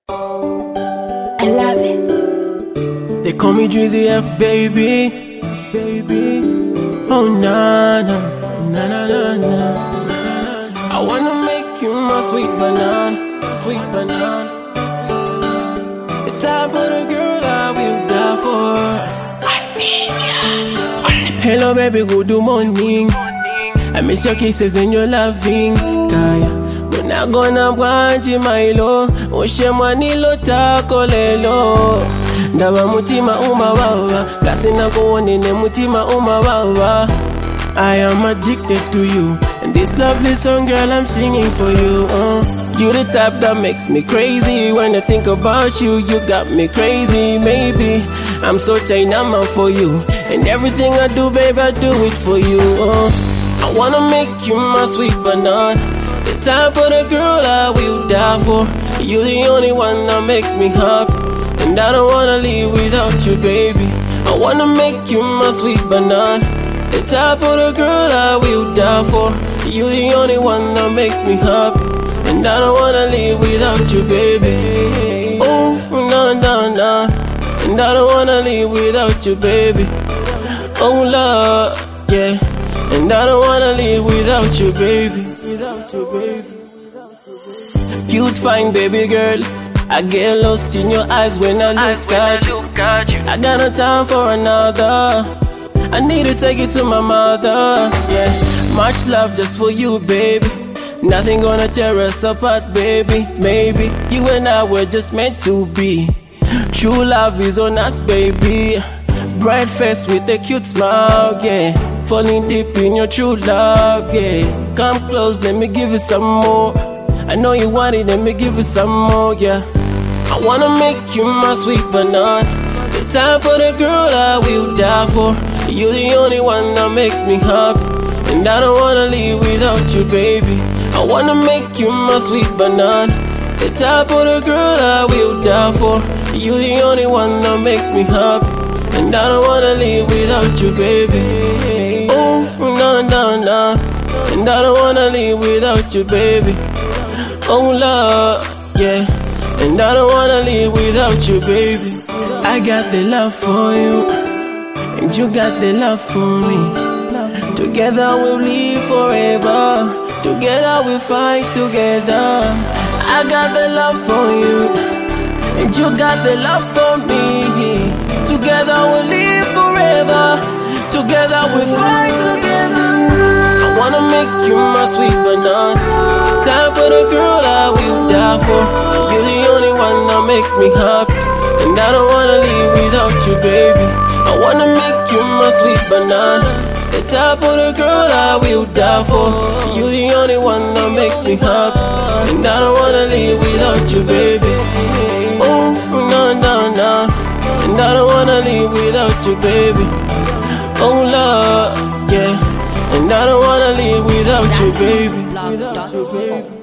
I love it. They call me Drizzy F, baby. Oh, na na, na na na na. I wanna make you my sweet banana, sweet banana. The type of the girl I will die for. Hello baby, good morning. I miss your kisses and your loving, Kaya. But not gonna want you, my love. Oshemwanilo tako lelo. Ndaba mutima umawawa, kasi nakuonene mutima umawawa. I am addicted to you, and this lovely song, girl, I'm singing for you. You the type that makes me crazy. When I think about you, you got me crazy. Maybe I'm so China for you, and everything I do, babe, I do it for you. I wanna make you my sweet banana, the type of the girl I will die for. You're the only one that makes me happy, and I don't wanna live without you, baby. I wanna make you my sweet banana, the type of the girl I will die for. You're the only one that makes me happy, and I don't wanna live without you, baby. Oh, no, no, no, and I don't wanna live without you, baby. Oh, Lord, yeah, and I don't wanna live without you, baby. Without you, baby. Cute, fine, baby girl. I get lost in your eyes when I look at you. I got no time for another. I need to take you to my mother. Yeah, much love just for you, baby. Nothing gonna tear us apart, baby. Maybe you and I were just meant to be. True love is on us, baby. Bright face with a cute smile, yeah. Falling deep in your true love, yeah. Come close, let me give you some more. I know you want it, let me give you some more, yeah. I wanna make you my sweet banana, the type of the girl I will die for. You're the only one that makes me happy, and I don't wanna live without you, baby. I wanna make you my sweet banana, the type of the girl I will die for. You're the only one that makes me happy, and I don't wanna live without you, baby. Oh, no, no, no, and I don't wanna live without you, baby. Oh, Lord, yeah, and I don't wanna live without you, baby. I got the love for you, and you got the love for me. Together we'll live forever, together we'll fight together. I got the love for you, and you got the love for me. Together we'll live forever, together we'll fight together. I wanna make you my sweet banana, type of the girl I will die for. You're the only one that makes me happy, and I don't wanna live without you, baby. I wanna make you my sweet banana, the type of the girl I will die for. You're the only one that makes me happy, and I don't wanna live without you, baby. Oh, no, no, no, and I don't wanna live without you, baby. Oh, Lord, yeah, and I don't wanna live without you, baby.